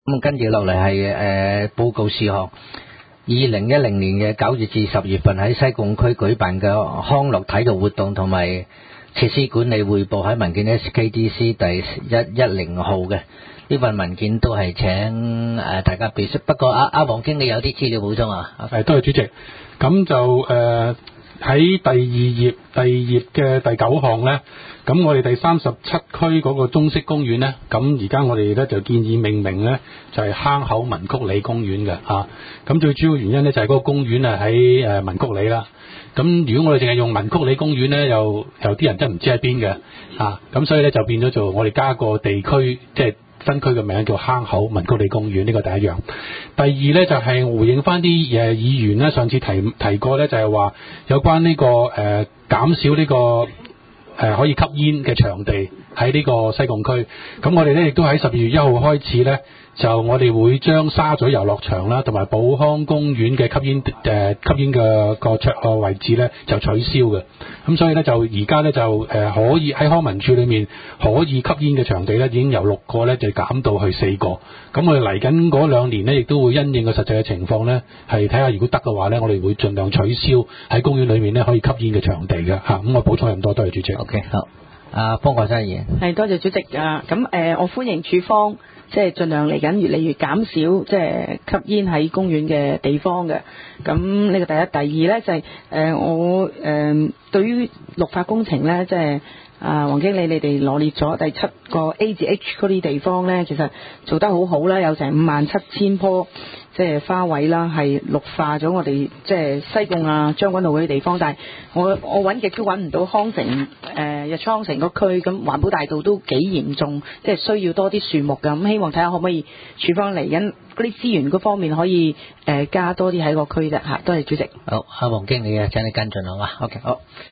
咁跟住落嚟係報告事項。2010年嘅9月至10月份喺西貢區舉辦嘅康樂體育活動同埋設施管理匯報喺文件 SKDC 第110號嘅呢份文件都係請大家備述。不過阿黃經理有啲資料補充啊。 多謝主席。咁就喺第二頁嘅第9項呢，咁我哋第37區嗰個中式公園呢，咁而家我哋呢就建議命名呢就係坑口文曲里公園嘅嚇。咁最主要原因呢就係嗰個公園啊喺文曲里啦。咁如果我哋淨係用文曲里公園呢，有啲人真係唔知喺邊嘅嚇。咁所以呢就變咗做我哋加個地區即係分區嘅名叫坑口文曲里公園，呢個第一樣。第二呢，就係回應翻啲議員呢上次提過呢，就係話有關呢個減少呢個可以吸煙嘅場地喺呢個西貢區。咁我哋呢亦都喺12月1號開始呢，就我哋會將沙咀遊樂場啦同埋寶康公園嘅吸煙嘅個位置呢就取消嘅。咁所以呢，就而家呢，就可以喺康文署裏面可以吸煙嘅場地呢已經由6個呢就減到去4個。咁我哋嚟緊嗰2年呢亦都會因應個實際嘅情況呢，係睇下如果得嘅話呢，我哋會盡量取消喺公園裏面呢可以吸煙嘅場地嘅嚇。咁我補充咁多，多謝主席。 OK， 好。方國珊議員。 係，多謝主席啊。咁我歡迎署方即係盡量嚟緊越嚟越減少即係吸煙喺公園嘅地方嘅。咁呢個第一，第二呢，就係我對於綠化工程呢，即係黃經理你哋羅列咗第7個 A 至 H 嗰啲地方呢，其實做得好好啦，有成57,000棵即係花卉啦，係綠化咗我哋即係西貢啊將軍澳嗰啲地方。但係我揾極都揾唔到康城日出康城嗰區，咁環保大道都幾嚴重，即係需要多啲樹木㗎。咁希望睇下可唔可以署方嚟緊嗰啲資源嗰方面可以加多啲喺個區啫嚇。多謝主席。 好，阿黃經理啊，請你跟進好嘛？OK， 好。